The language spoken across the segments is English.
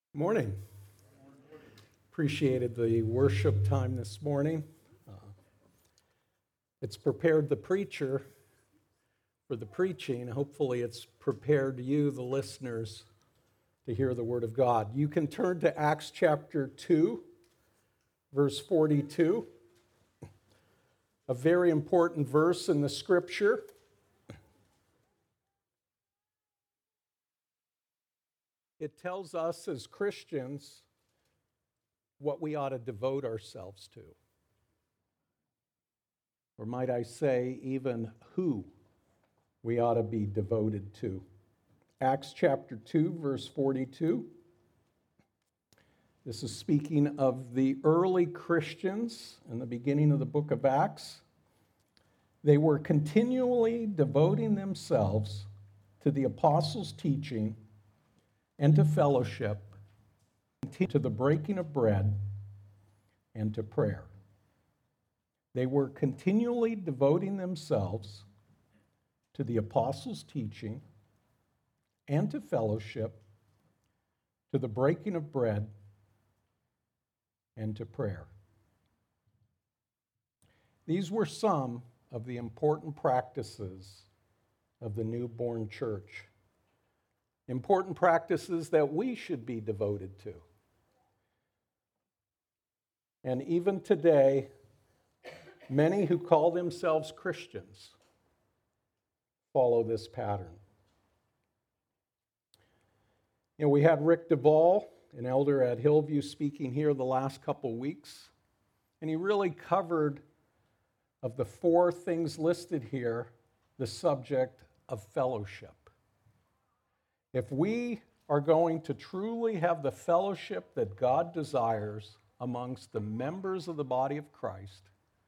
Morning. Appreciated the worship time this morning. It's prepared the preacher for the preaching. Hopefully, it's prepared you, the listeners, to hear the Word of God. You can turn to Acts chapter 2, verse 42, a very important verse in the Scripture. It tells us as Christians what we ought to devote ourselves to. Or might I say, even who we ought to be devoted to. Acts chapter 2, verse 42. This is speaking of the early Christians in the beginning of the book of Acts. They were continually devoting themselves to the apostles' teaching and to fellowship, to the breaking of bread and to prayer. They were continually devoting themselves to the apostles' teaching and to fellowship, to the breaking of bread and to prayer. These were some of the important practices of the newborn church. Important practices that we should be devoted to. And even today, many who call themselves Christians follow this pattern. You know, we had Rick Duvall, an elder at Hillview, speaking here the last couple weeks, and he really covered, of the four things listed here, the subject of fellowship. If we are going to truly have the fellowship that God desires amongst the members of the body of Christ,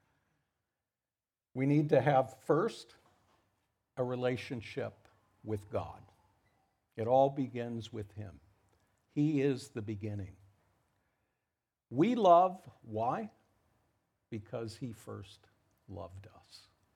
we need to have first a relationship with God. It all begins with Him. He is the beginning. We love, why? Because He first loved us.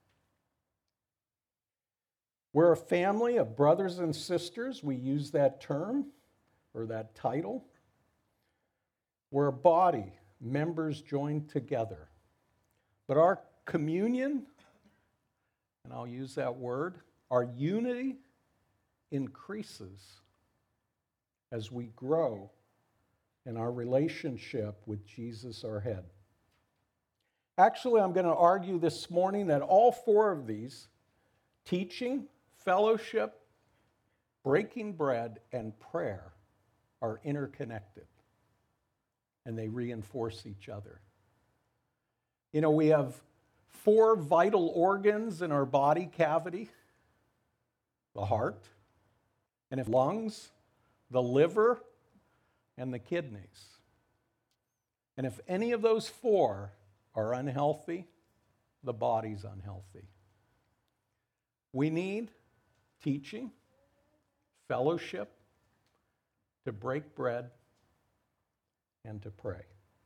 We're a family of brothers and sisters. We use that term or that title. We're a body, members joined together. But our communion, and I'll use that word, our unity increases as we grow in our relationship with Jesus, our head. Actually, I'm going to argue this morning that all four of these, teaching, fellowship, breaking bread, and prayer, are interconnected, and they reinforce each other. You know, we have four vital organs in our body cavity: the heart, and if lungs, the liver, and the kidneys. And if any of those four are unhealthy, the body's unhealthy. We need teaching, fellowship, to break bread, and to pray.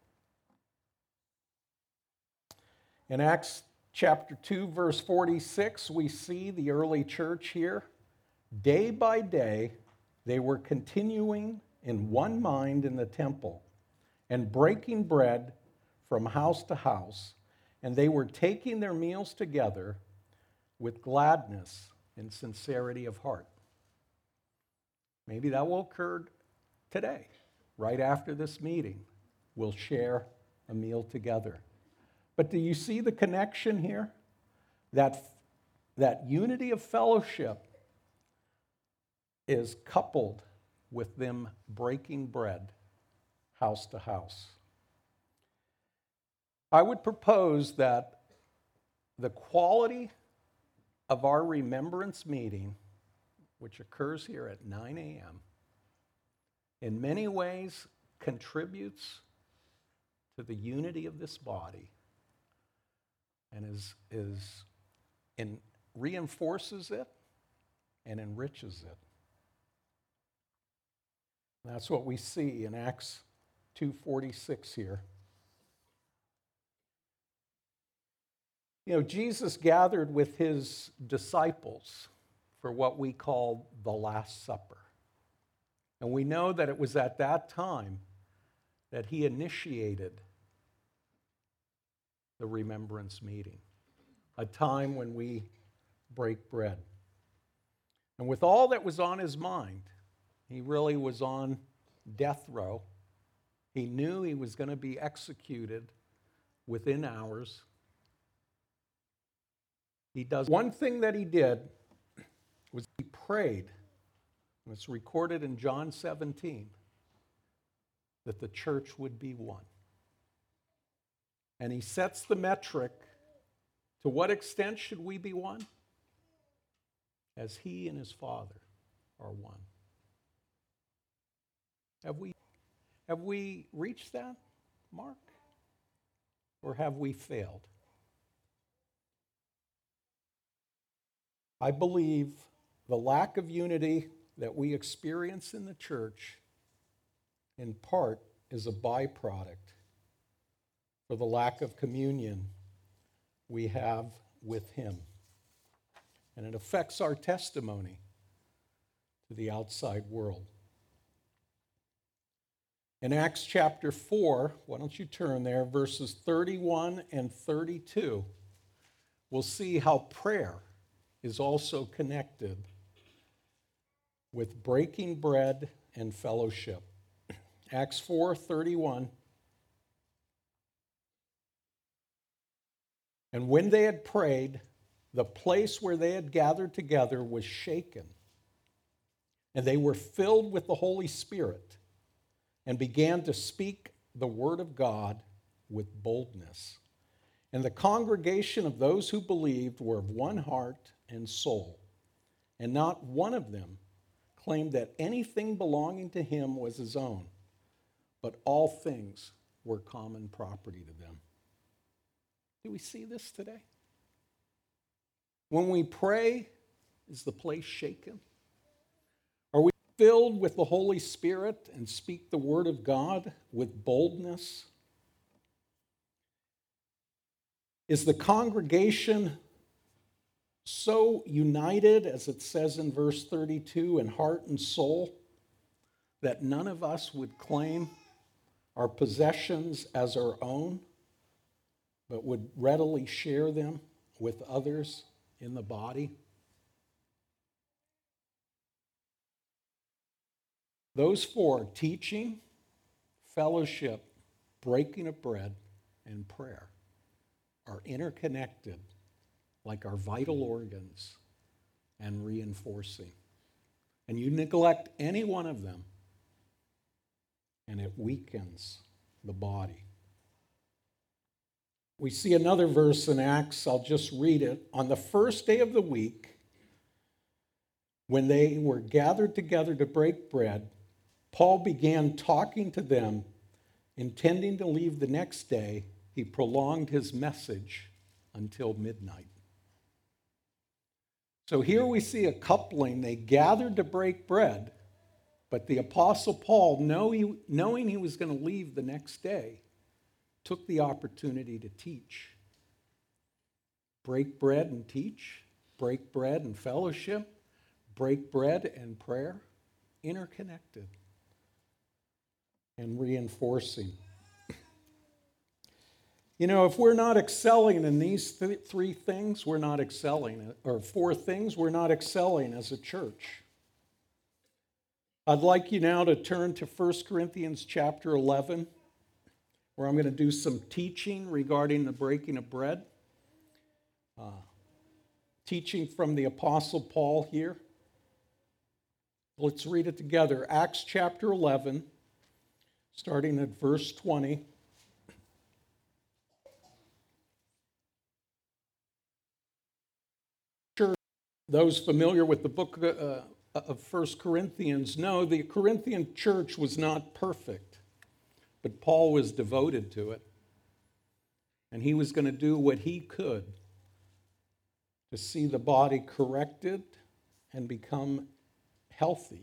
In Acts chapter 2, verse 46, we see the early church here. Day by day, they were continuing in one mind in the temple and breaking bread from house to house, and they were taking their meals together with gladness and sincerity of heart. Maybe that will occur today, right after this meeting. We'll share a meal together. But do you see the connection here? That unity of fellowship is coupled with them breaking bread house to house. I would propose that the quality of our remembrance meeting, which occurs here at 9 a.m., in many ways contributes to the unity of this body and reinforces it and enriches it. That's what we see in Acts 2:46 here. You know, Jesus gathered with his disciples for what we call the Last Supper. And we know that it was at that time that he initiated the remembrance meeting, a time when we break bread. And with all that was on his mind, he really was on death row. He knew he was going to be executed within hours. He does one thing that he did was he prayed. It's recorded in John 17 that the church would be one. And he sets the metric. To what extent should we be one? As he and his Father are one. Have we reached that mark? Or have we failed? I believe the lack of unity that we experience in the church, in part, is a byproduct for the lack of communion we have with him. And it affects our testimony to the outside world. In Acts chapter 4, why don't you turn there, verses 31 and 32, we'll see how prayer is also connected with breaking bread and fellowship. Acts 4:31. And when they had prayed, the place where they had gathered together was shaken, and they were filled with the Holy Spirit and began to speak the word of God with boldness. And the congregation of those who believed were of one heart and soul, and not one of them claimed that anything belonging to him was his own, but all things were common property to them. Do we see this today? When we pray, is the place shaken? Are we filled with the Holy Spirit and speak the word of God with boldness? Is the congregation so united, as it says in verse 32, in heart and soul, that none of us would claim our possessions as our own, but would readily share them with others in the body? Those four, teaching, fellowship, breaking of bread, and prayer, are interconnected like our vital organs and reinforcing. And you neglect any one of them, and it weakens the body. We see another verse in Acts, I'll just read it. On the first day of the week, when they were gathered together to break bread, Paul began talking to them, intending to leave the next day. He prolonged his message until midnight. So here we see a coupling. They gathered to break bread, but the Apostle Paul, knowing he was going to leave the next day, took the opportunity to teach. Break bread and teach, break bread and fellowship, break bread and prayer, interconnected and reinforcing. You know, if we're not excelling in these three things, we're not excelling, or four things, we're not excelling as a church. I'd like you now to turn to 1 Corinthians chapter 11, where I'm going to do some teaching regarding the breaking of bread. Teaching from the Apostle Paul here. Let's read it together. Acts chapter 11, starting at verse 20. Sure, those familiar with the book of 1 Corinthians know the Corinthian church was not perfect, but Paul was devoted to it. And he was going to do what he could to see the body corrected and become healthy.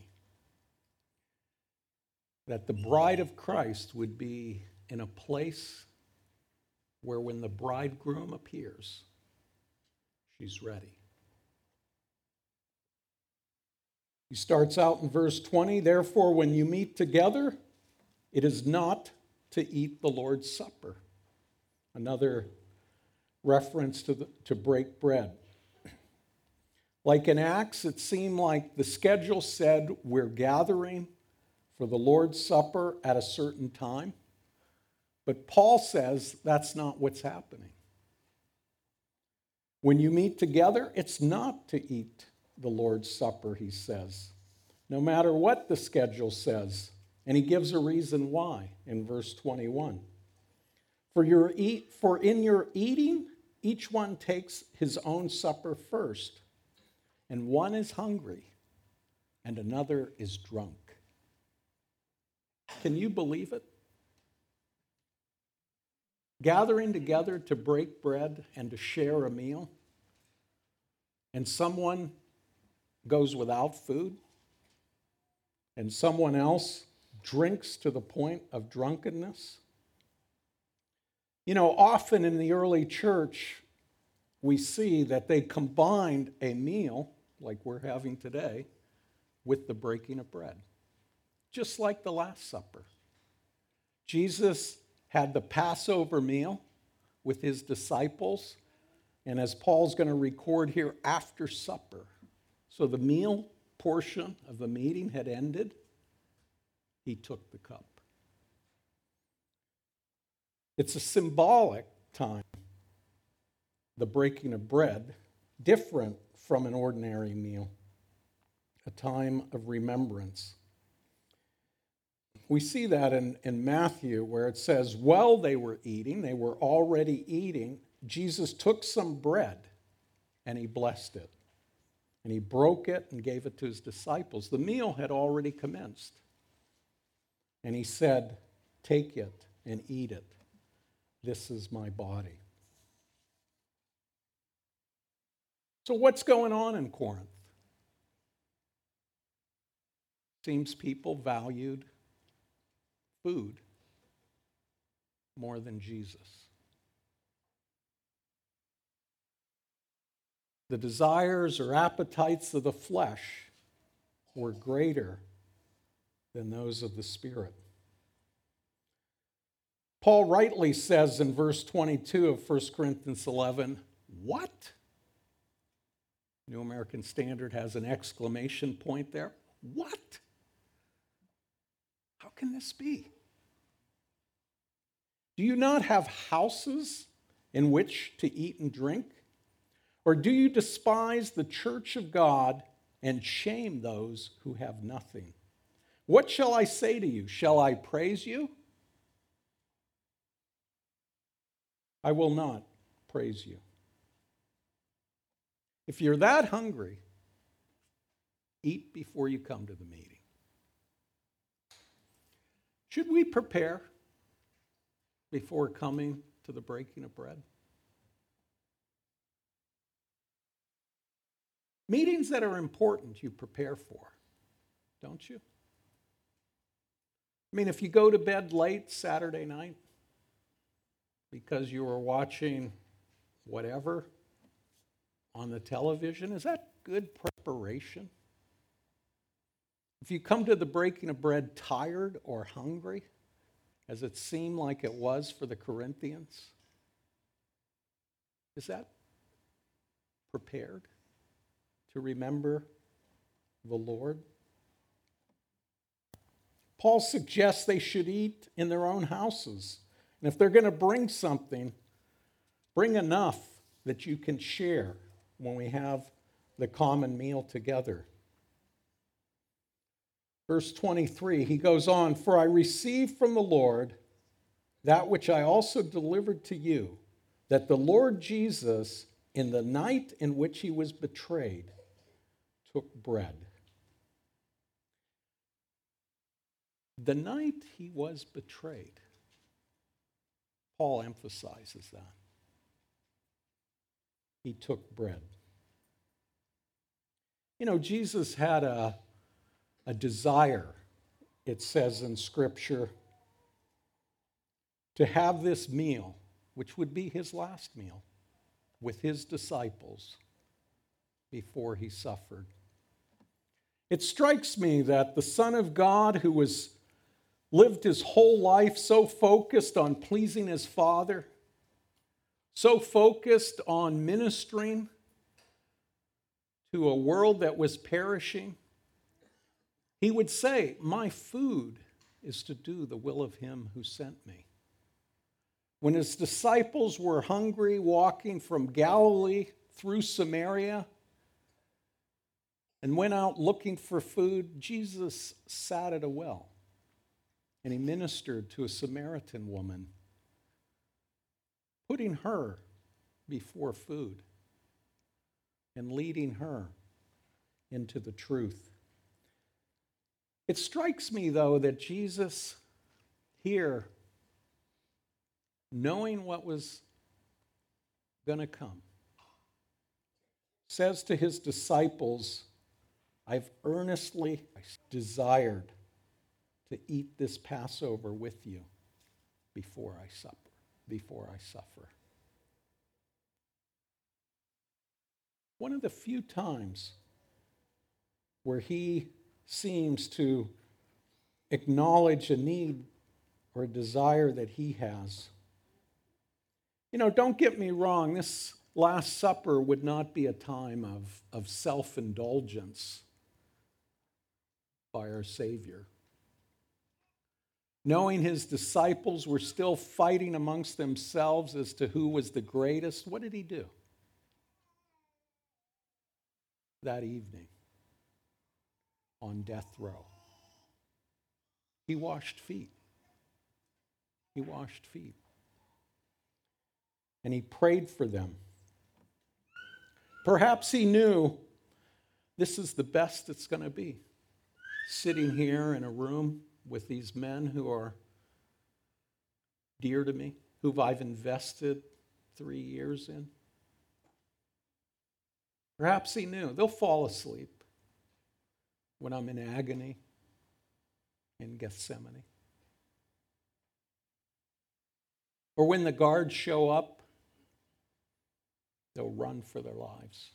That the bride of Christ would be in a place where when the bridegroom appears, she's ready. He starts out in verse 20, therefore, when you meet together, it is not to eat the Lord's Supper. Another reference to break bread. Like in Acts, it seemed like the schedule said we're gathering for the Lord's Supper at a certain time. But Paul says that's not what's happening. When you meet together, it's not to eat the Lord's Supper, he says, no matter what the schedule says. And he gives a reason why in verse 21. For in your eating, each one takes his own supper first, and one is hungry, and another is drunk. Can you believe it? Gathering together to break bread and to share a meal, and someone goes without food, and someone else drinks to the point of drunkenness. You know, often in the early church, we see that they combined a meal, like we're having today, with the breaking of bread, just like the Last Supper. Jesus had the Passover meal with his disciples, and as Paul's going to record here, after supper. So the meal portion of the meeting had ended. He took the cup. It's a symbolic time, the breaking of bread, different from an ordinary meal, a time of remembrance. We see that in Matthew where it says, while they were eating, they were already eating, Jesus took some bread and he blessed it. And he broke it and gave it to his disciples. The meal had already commenced. And he said, take it and eat it. This is my body. So what's going on in Corinth? Seems people valued food more than Jesus. The desires or appetites of the flesh were greater than those of the Spirit. Paul rightly says in verse 22 of 1 Corinthians 11, what? New American Standard has an exclamation point there. What? How can this be? Do you not have houses in which to eat and drink? Or do you despise the church of God and shame those who have nothing? What shall I say to you? Shall I praise you? I will not praise you. If you're that hungry, eat before you come to the meeting. Should we prepare before coming to the breaking of bread? Meetings that are important, you prepare for, don't you? I mean, if you go to bed late Saturday night because you were watching whatever on the television, is that good preparation? If you come to the breaking of bread tired or hungry, as it seemed like it was for the Corinthians, is that prepared to remember the Lord? Paul suggests they should eat in their own houses. And if they're going to bring something, bring enough that you can share when we have the common meal together. Verse 23, he goes on, for I received from the Lord that which I also delivered to you, that the Lord Jesus, in the night in which he was betrayed, took bread. The night he was betrayed, Paul emphasizes that. He took bread. You know, Jesus had a desire, it says in Scripture, to have this meal, which would be his last meal, with his disciples before he suffered. It strikes me that the Son of God, who was lived his whole life so focused on pleasing his Father, so focused on ministering to a world that was perishing, he would say, "My food is to do the will of him who sent me." When his disciples were hungry, walking from Galilee through Samaria, and went out looking for food, Jesus sat at a well, and he ministered to a Samaritan woman, putting her before food and leading her into the truth. It strikes me, though, that Jesus here, knowing what was going to come, says to his disciples, "I've earnestly desired to eat this Passover with you before I suffer. One of the few times where he seems to acknowledge a need or a desire that he has. Don't get me wrong, this Last Supper would not be a time of self-indulgence by our Savior. Knowing his disciples were still fighting amongst themselves as to who was the greatest, what did he do that evening on death row? He washed feet. He washed feet. And he prayed for them. Perhaps he knew this is the best it's going to be, sitting here in a room with these men who are dear to me, who I've invested 3 years in. Perhaps he knew they'll fall asleep when I'm in agony in Gethsemane. Or when the guards show up, they'll run for their lives.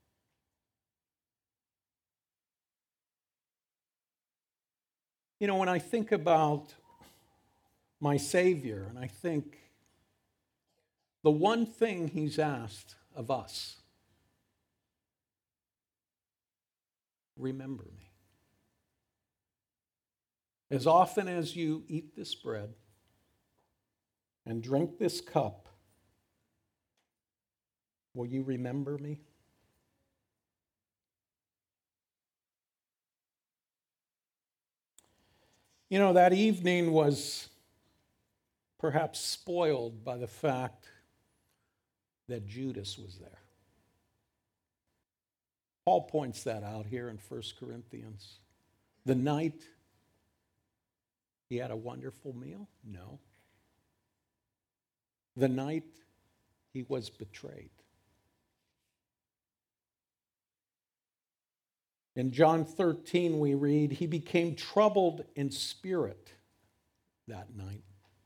When I think about my Savior, and I think the one thing he's asked of us, remember me. As often as you eat this bread and drink this cup, will you remember me? That evening was perhaps spoiled by the fact that Judas was there. Paul points that out here in 1 Corinthians. The night he had a wonderful meal? No. The night he was betrayed. In John 13, we read, he became troubled in spirit that night.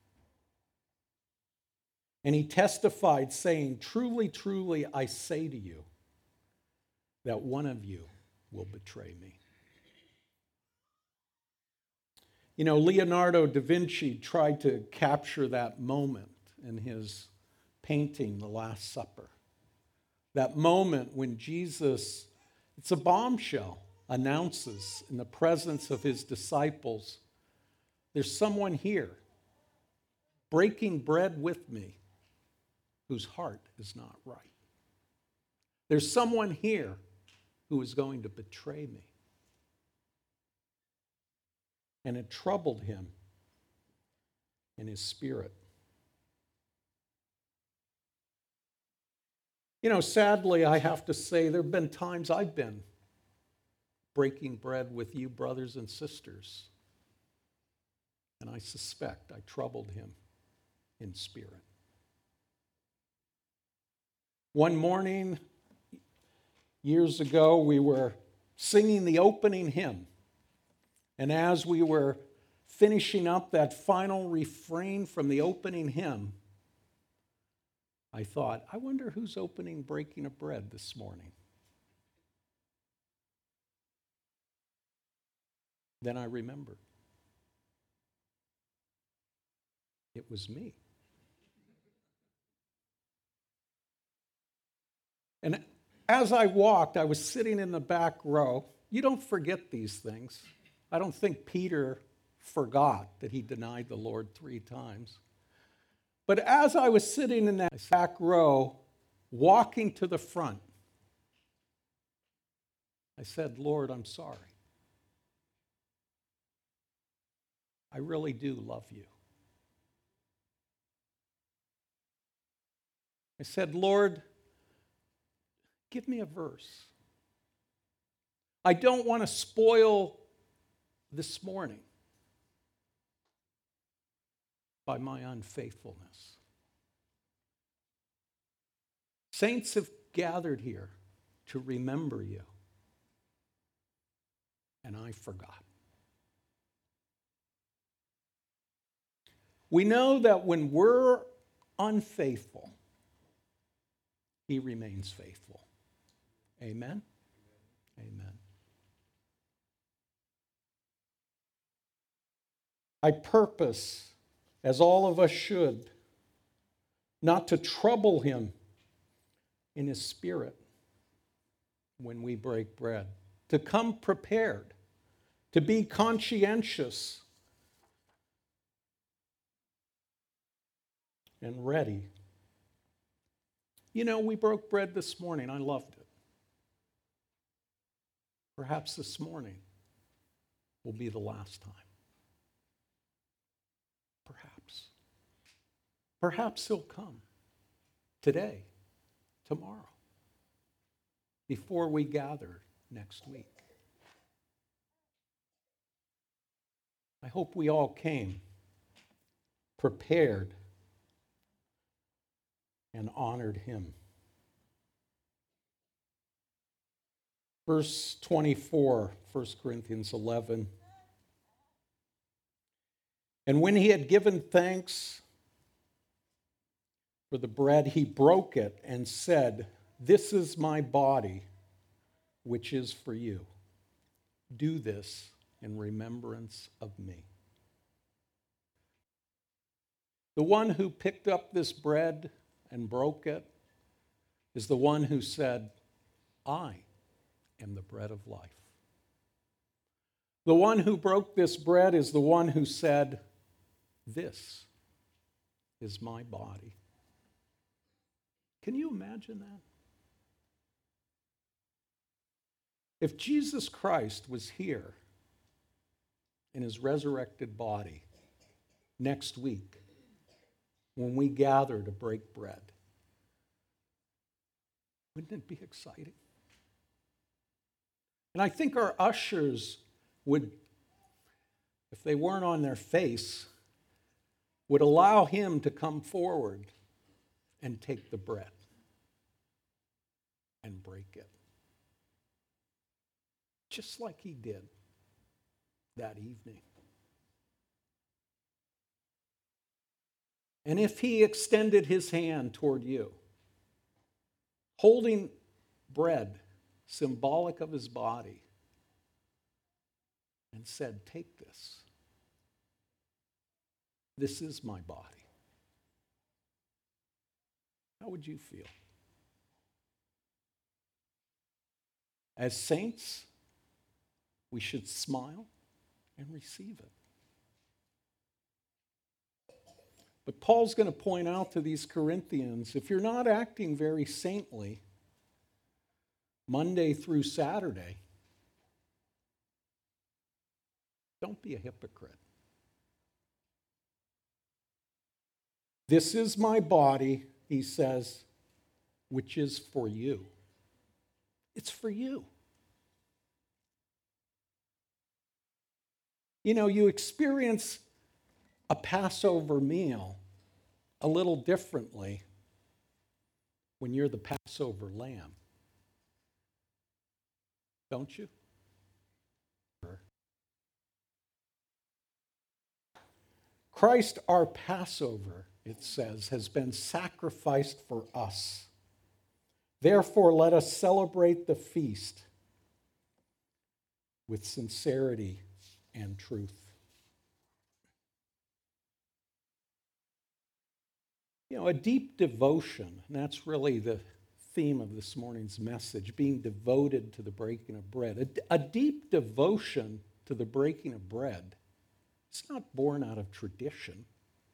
And he testified, saying, "Truly, truly, I say to you, that one of you will betray me." Leonardo da Vinci tried to capture that moment in his painting, The Last Supper. That moment when Jesus, it's a bombshell, announces in the presence of his disciples, there's someone here breaking bread with me whose heart is not right. There's someone here who is going to betray me. And it troubled him in his spirit. Sadly, I have to say, there have been times I've been breaking bread with you, brothers and sisters. And I suspect I troubled him in spirit. One morning, years ago, we were singing the opening hymn. And as we were finishing up that final refrain from the opening hymn, I thought, I wonder who's opening breaking of bread this morning. Then I remembered. It was me. And as I walked, I was sitting in the back row. You don't forget these things. I don't think Peter forgot that he denied the Lord 3 times. But as I was sitting in that back row, walking to the front, I said, Lord, I'm sorry. I really do love you. I said, Lord, give me a verse. I don't want to spoil this morning by my unfaithfulness. Saints have gathered here to remember you, and I forgot. We know that when we're unfaithful, he remains faithful. Amen? Amen. I purpose, as all of us should, not to trouble him in his spirit when we break bread, to come prepared, to be conscientious and ready. You know, we broke bread this morning. I loved it. Perhaps this morning will be the last time. Perhaps. Perhaps he'll come today, tomorrow, before we gather next week. I hope we all came prepared and honored him. Verse 24, 1 Corinthians 11. And when he had given thanks for the bread, he broke it and said, "This is my body, which is for you. Do this in remembrance of me." The one who picked up this bread and broke it is the one who said, "I am the bread of life." The one who broke this bread is the one who said, "This is my body." Can you imagine that? If Jesus Christ was here in his resurrected body next week when we gather to break bread, wouldn't it be exciting? And I think our ushers would, if they weren't on their face, would allow him to come forward and take the bread and break it. Just like he did that evening. And if he extended his hand toward you, holding bread, symbolic of his body, and said, "Take this. This is my body," how would you feel? As saints, we should smile and receive it. But Paul's going to point out to these Corinthians, if you're not acting very saintly Monday through Saturday, don't be a hypocrite. This is my body, he says, which is for you. It's for you. You know, you experience a Passover meal a little differently when you're the Passover lamb, don't you? Christ, our Passover, it says, has been sacrificed for us. Therefore, let us celebrate the feast with sincerity and truth. You know, a deep devotion, and that's really the theme of this morning's message, being devoted to the breaking of bread. A deep devotion to the breaking of bread, it's not born out of tradition.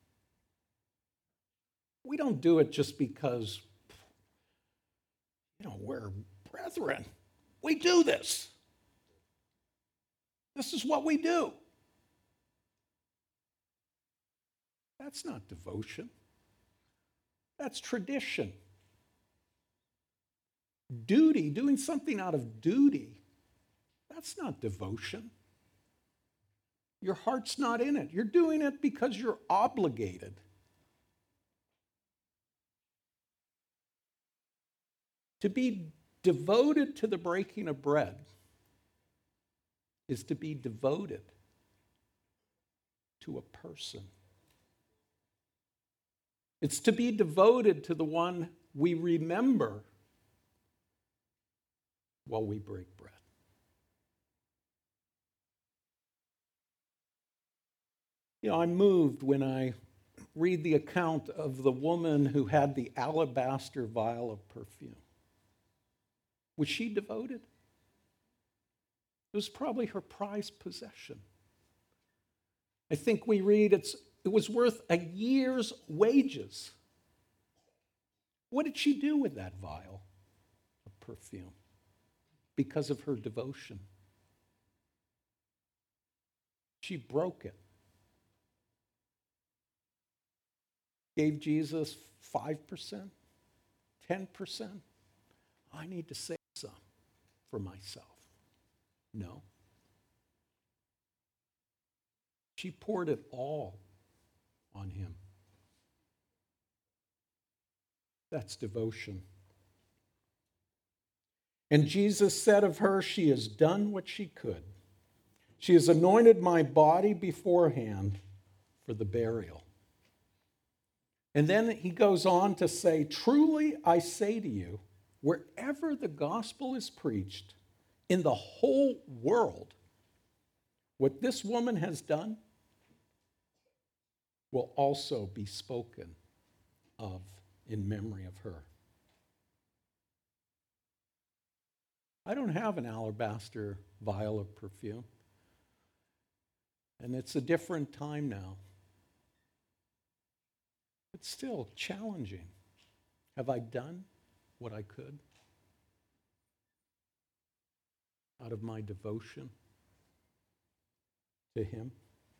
We don't do it just because, we're brethren. We do this. This is what we do. That's not devotion. That's tradition. Duty, doing something out of duty, that's not devotion. Your heart's not in it. You're doing it because you're obligated. To be devoted to the breaking of bread is to be devoted to a person. It's to be devoted to the one we remember while we break bread. I'm moved when I read the account of the woman who had the alabaster vial of perfume. Was she devoted? It was probably her prized possession. I think we read it was worth a year's wages. What did she do with that vial of perfume? Because of her devotion. She broke it. Gave Jesus 5%, 10%. I need to save some for myself. No. She poured it all on him. That's devotion. And Jesus said of her, she has done what she could. She has anointed my body beforehand for the burial. And then he goes on to say, truly I say to you, wherever the gospel is preached in the whole world, what this woman has done will also be spoken of in memory of her. I don't have an alabaster vial of perfume, and it's a different time now. It's still challenging. Have I done what I could out of my devotion to him?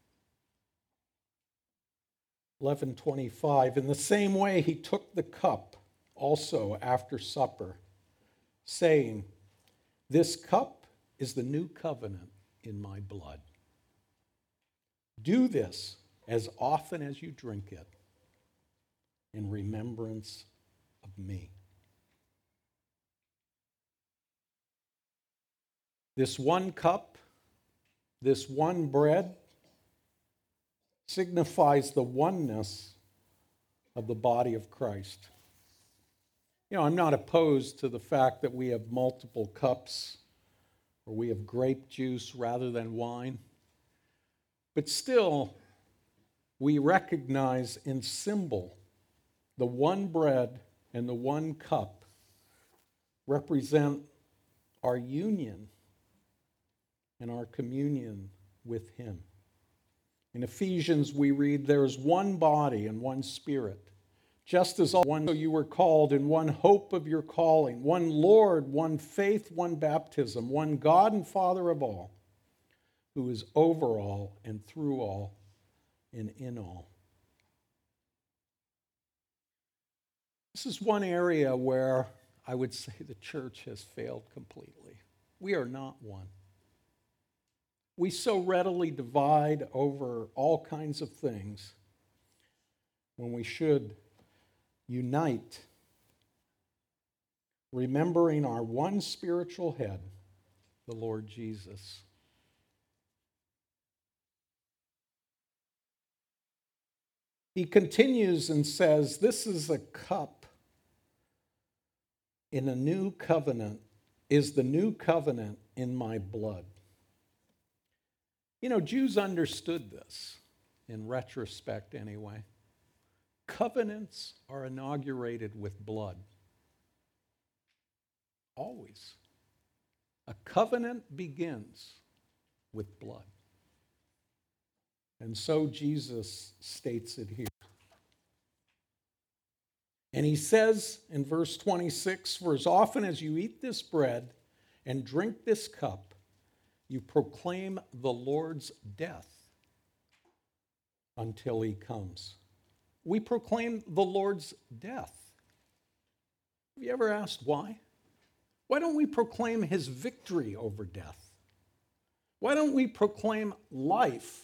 11:25, in the same way he took the cup also after supper, saying, this cup is the new covenant in my blood. Do this as often as you drink it in remembrance of me. This one cup, this one bread, signifies the oneness of the body of Christ. I'm not opposed to the fact that we have multiple cups or we have grape juice rather than wine. But still, we recognize in symbol the one bread and the one cup represent our union and our communion with him. In Ephesians, we read, there is one body and one spirit, just as all one you were called in one hope of your calling, one Lord, one faith, one baptism, one God and Father of all, who is over all and through all and in all. This is one area where I would say the church has failed completely. We are not one. We so readily divide over all kinds of things when we should unite, remembering our one spiritual head, the Lord Jesus. He continues and says, this is a cup in a new covenant, is the new covenant in my blood. You know, Jews understood this, in retrospect anyway. Covenants are inaugurated with blood. Always. A covenant begins with blood. And so Jesus states it here. And he says in verse 26, "For as often as you eat this bread and drink this cup, you proclaim the Lord's death until he comes." We proclaim the Lord's death. Have you ever asked why? Why don't we proclaim his victory over death? Why don't we proclaim life?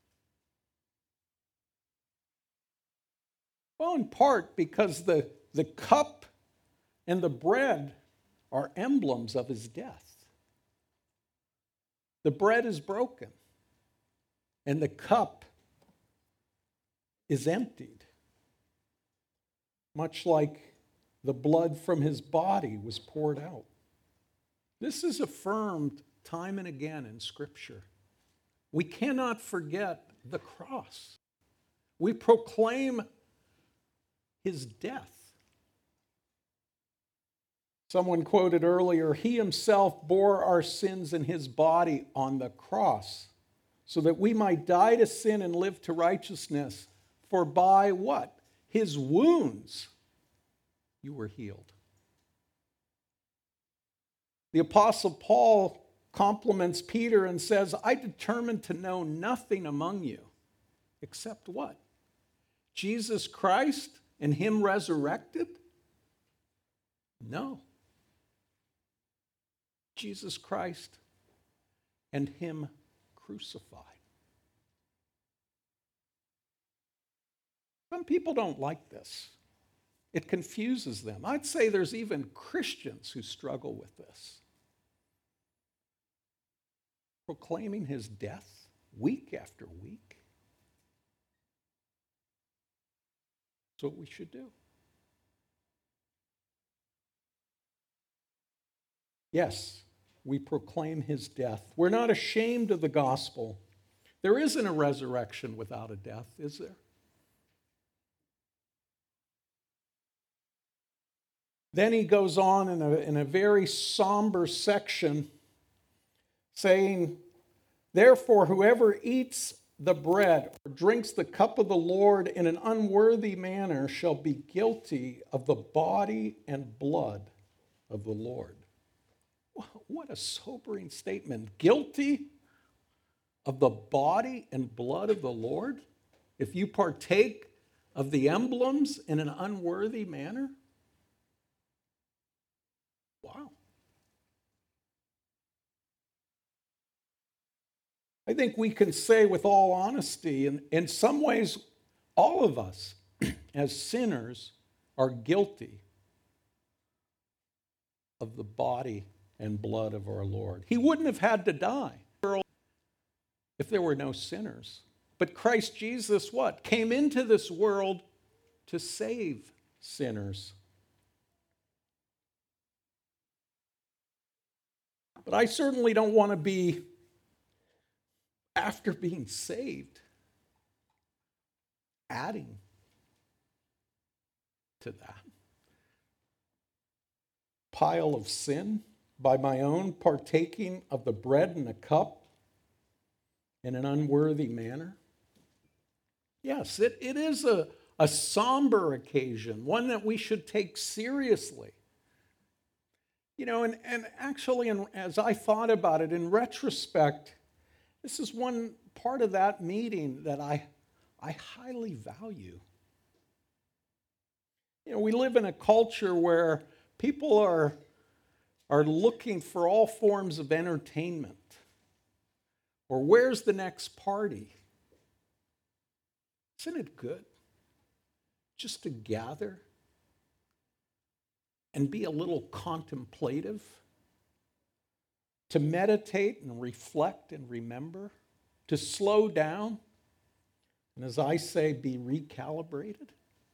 Well, in part because the cup and the bread are emblems of his death. The bread is broken, and the cup is emptied, much like the blood from his body was poured out. This is affirmed time and again in Scripture. We cannot forget the cross. We proclaim his death. Someone quoted earlier, "He himself bore our sins in his body on the cross, so that we might die to sin and live to righteousness. For by" what? "His wounds you were healed." The Apostle Paul compliments Peter and says, "I determined to know nothing among you except" what? "Jesus Christ and him resurrected?" No. Jesus Christ and him crucified. Some people don't like this. It confuses them. I'd say there's even Christians who struggle with this. Proclaiming his death week after week. That's what we should do. Yes, we proclaim his death. We're not ashamed of the gospel. There isn't a resurrection without a death, is there? Then he goes on in a very somber section saying, "Therefore, whoever eats the bread or drinks the cup of the Lord in an unworthy manner shall be guilty of the body and blood of the Lord." What a sobering statement. Guilty of the body and blood of the Lord if you partake of the emblems in an unworthy manner? Wow. I think we can say with all honesty, and in some ways, all of us as sinners are guilty of the body and blood of our Lord. He wouldn't have had to die if there were no sinners. But Christ Jesus, what? Came into this world to save sinners. But I certainly don't want to be, after being saved, adding to that pile of sin by my own partaking of the bread and the cup in an unworthy manner. Yes, it is a somber occasion, one that we should take seriously. You know, and actually, as I thought about it in retrospect, this is one part of that meeting that I highly value. You know, we live in a culture where people are looking for all forms of entertainment. Or where's the next party? Isn't it good just to gather and be a little contemplative, to meditate and reflect and remember, to slow down, and as I say, be recalibrated?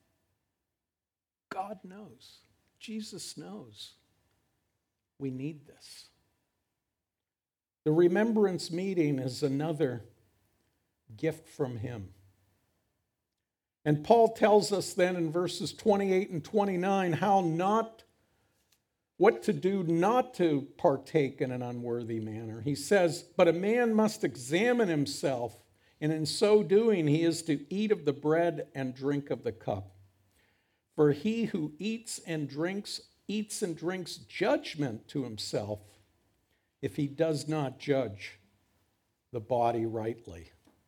God knows. Jesus knows. We need this. The remembrance meeting is another gift from him. And Paul tells us then in verses 28 and 29 what to do not to partake in an unworthy manner. He says, "But a man must examine himself, and in so doing he is to eat of the bread and drink of the cup. For he who eats and drinks judgment to himself if he does not judge the body rightly."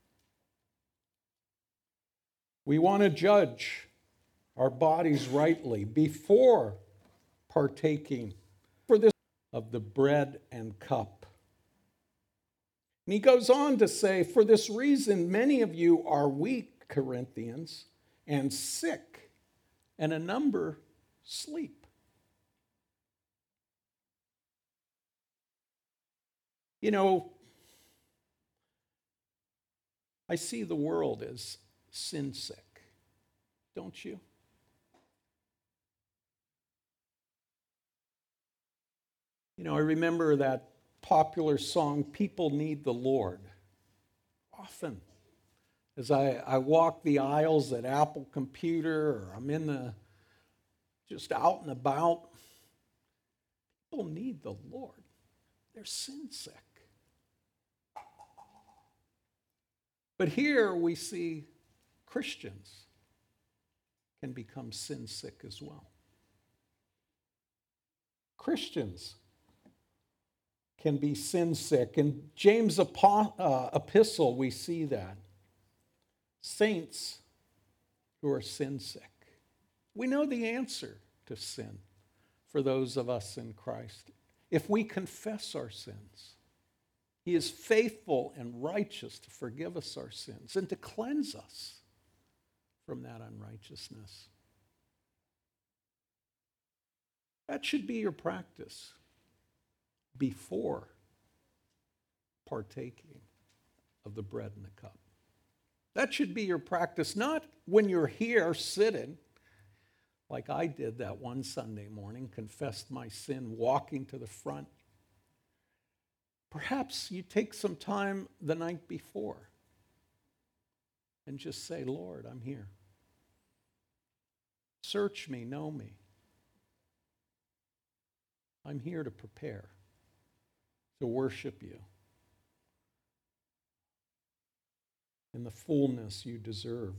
We want to judge our bodies rightly before partaking of the bread and cup. And he goes on to say, "For this reason, many of you are weak, Corinthians, and sick, and a number sleep." You know, I see the world as sin sick, don't you? You know, I remember that popular song, "People Need the Lord." Often, as I walk the aisles at Apple Computer, or I'm just out and about, people need the Lord. They're sin sick. But here we see Christians can become sin sick as well. Christians can be sin sick. In James' epistle, we see that. Saints who are sin sick. We know the answer to sin for those of us in Christ. If we confess our sins, he is faithful and righteous to forgive us our sins and to cleanse us from that unrighteousness. That should be your practice before partaking of the bread and the cup. That should be your practice, not when you're here sitting, like I did that one Sunday morning, confessed my sin, walking to the front. Perhaps you take some time the night before and just say, "Lord, I'm here. Search me, know me. I'm here to prepare, to worship you in the fullness you deserve."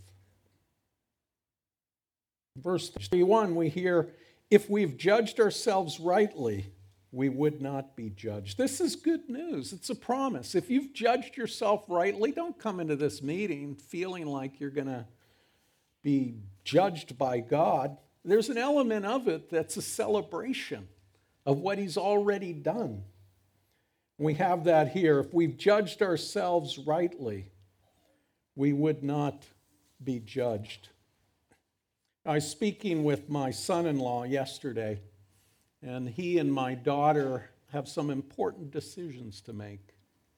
Verse 31, we hear, "If we've judged ourselves rightly, we would not be judged." This is good news. It's a promise. If you've judged yourself rightly, don't come into this meeting feeling like you're going to be judged by God. There's an element of it that's a celebration of what he's already done. We have that here. If we've judged ourselves rightly, we would not be judged. I was speaking with my son-in-law yesterday, and he and my daughter have some important decisions to make.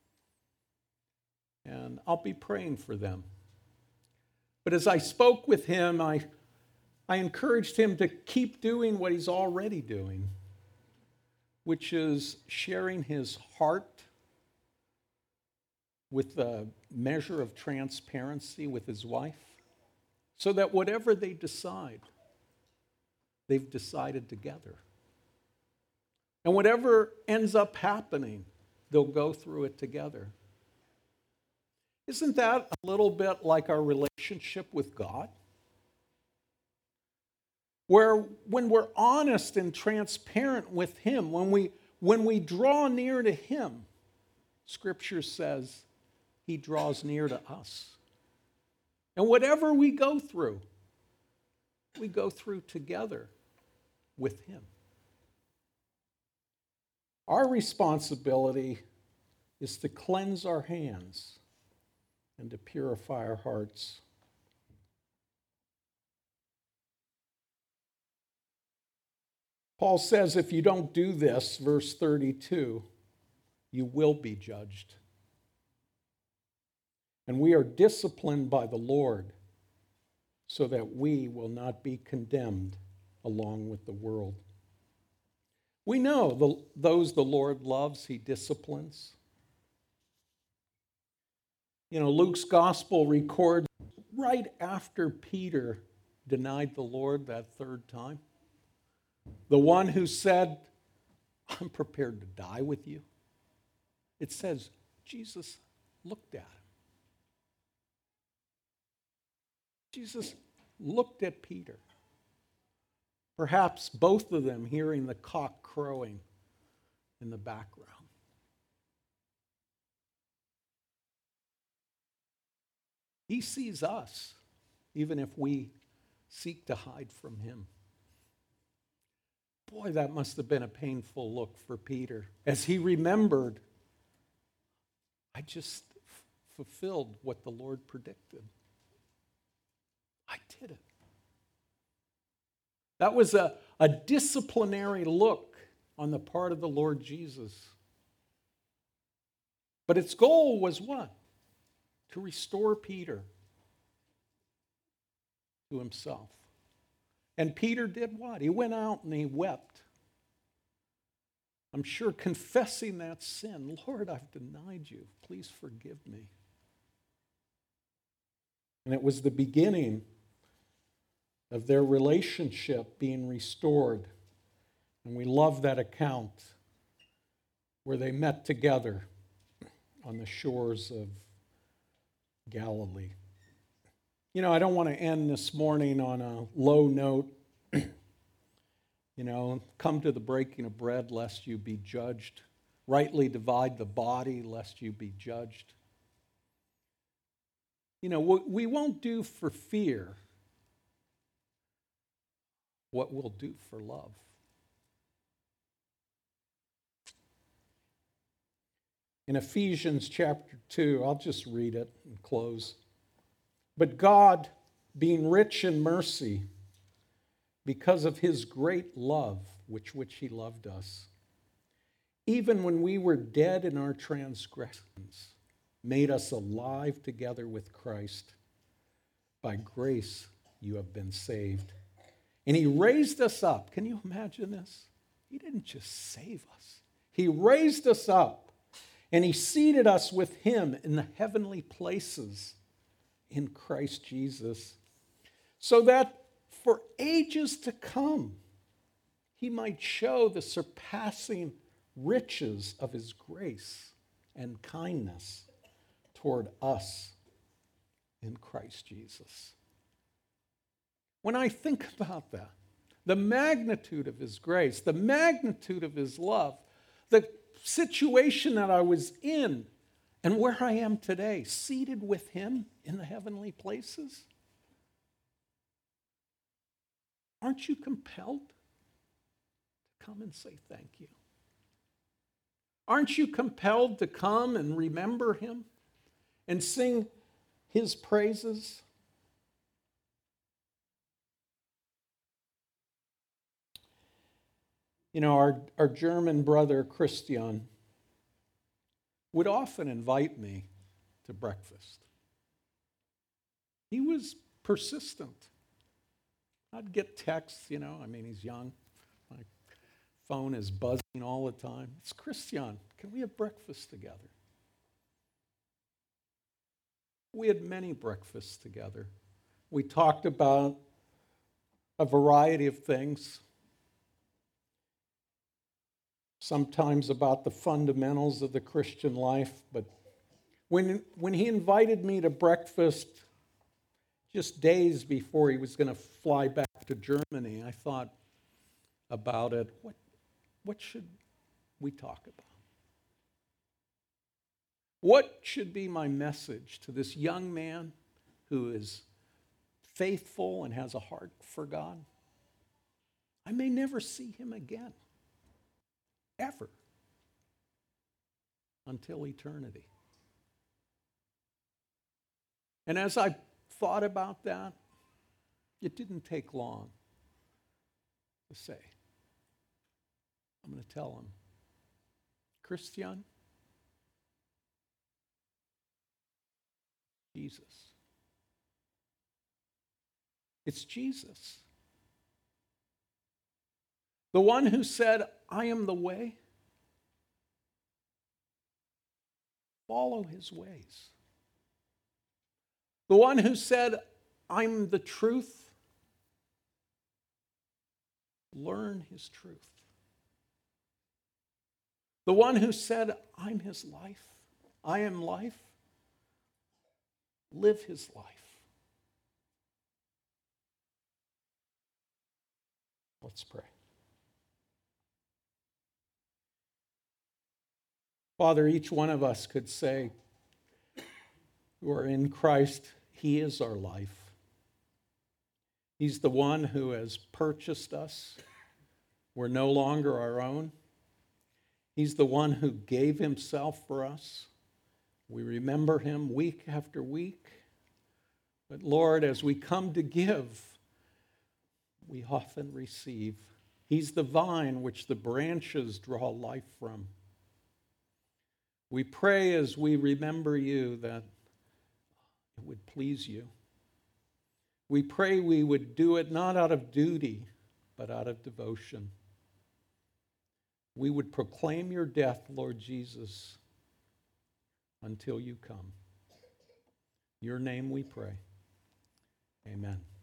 And I'll be praying for them. But as I spoke with him, I encouraged him to keep doing what he's already doing, which is sharing his heart with a measure of transparency with his wife, so that whatever they decide, they've decided together. And whatever ends up happening, they'll go through it together. Isn't that a little bit like our relationship with God? Where when we're honest and transparent with him, when we draw near to him, Scripture says he draws near to us. And whatever we go through together with him. Our responsibility is to cleanse our hands and to purify our hearts. Paul says if you don't do this, verse 32, you will be judged. And we are disciplined by the Lord so that we will not be condemned along with the world. We know those the Lord loves, he disciplines. You know, Luke's gospel records right after Peter denied the Lord that third time, the one who said, I'm prepared to die with you. It says Jesus looked at him. Jesus looked at Peter. Perhaps both of them hearing the cock crowing in the background. He sees us, even if we seek to hide from him. Boy, that must have been a painful look for Peter as he remembered, I just fulfilled what the Lord predicted. I did it. That was a disciplinary look on the part of the Lord Jesus. But its goal was what? To restore Peter to himself. And Peter did what? He went out and he wept. I'm sure confessing that sin. Lord, I've denied you. Please forgive me. And it was the beginning of their relationship being restored. And we love that account where they met together on the shores of Galilee. You know, I don't want to end this morning on a low note. You know, come to the breaking of bread lest you be judged. Rightly divide the body lest you be judged. You know, we won't do for fear what we'll do for love. In Ephesians chapter 2, I'll just read it and close. But God, being rich in mercy, because of his great love, which he loved us, even when we were dead in our transgressions, made us alive together with Christ. By grace you have been saved. And he raised us up. Can you imagine this? He didn't just save us. He raised us up, and he seated us with him in the heavenly places in Christ Jesus, so that for ages to come, he might show the surpassing riches of his grace and kindness toward us in Christ Jesus. When I think about that, the magnitude of his grace, the magnitude of his love, the situation that I was in, and where I am today, seated with him in the heavenly places, aren't you compelled to come and say thank you? Aren't you compelled to come and remember him and sing his praises? You know, our German brother Christian would often invite me to breakfast. He was persistent. I'd get texts, you know, I mean, he's young. My phone is buzzing all the time. It's Christian. Can we have breakfast together? We had many breakfasts together. We talked about a variety of things, sometimes about the fundamentals of the Christian life. But when he invited me to breakfast just days before he was going to fly back to Germany, I thought about it. What should we talk about? What should be my message to this young man who is faithful and has a heart for God? I may never see him again, ever, until eternity. And as I thought about that, it didn't take long to say, I'm going to tell him, Christian, Jesus. It's Jesus. The one who said, I am the way. Follow his ways. The one who said, I'm the truth, learn his truth. The one who said, I'm his life, I am life, live his life. Let's pray. Father, each one of us could say, who are in Christ, he is our life. He's the one who has purchased us. We're no longer our own. He's the one who gave himself for us. We remember him week after week. But Lord, as we come to give, we often receive. He's the vine which the branches draw life from. We pray as we remember you that it would please you. We pray we would do it not out of duty, but out of devotion. We would proclaim your death, Lord Jesus, until you come. In your name we pray. Amen.